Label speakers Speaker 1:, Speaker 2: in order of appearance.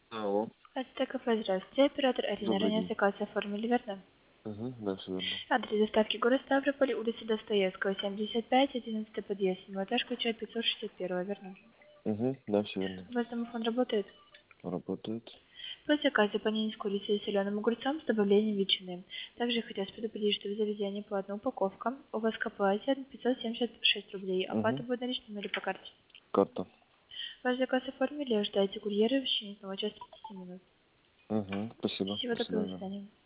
Speaker 1: Алло.
Speaker 2: Это кафе, здравствуйте. Оператор Арина.
Speaker 1: Добрый
Speaker 2: Ранее
Speaker 1: день.
Speaker 2: заказ оформили, верно?
Speaker 1: Угу, да, все верно.
Speaker 2: Адрес доставки город Ставрополь, улица Достоевского, 75, 11 подъезд, этаж, ключа 561, верно?
Speaker 1: Угу, да, все верно.
Speaker 2: У вас домофон работает?
Speaker 1: Работает.
Speaker 2: По заказу панини с курицей и соленым огурцом с добавлением ветчины. Также хотелось предупредить, что в заведении по одной упаковка. У вас к оплате 576 рублей. Оплата
Speaker 1: Угу.
Speaker 2: будет наличными или по карте?
Speaker 1: Карта.
Speaker 2: Ваш заказ оформили, ожидайте курьера в течение 1 часа 30 минут.
Speaker 1: Угу, спасибо.
Speaker 2: Всего
Speaker 1: До
Speaker 2: доброго, до
Speaker 1: свидания.
Speaker 2: свидания.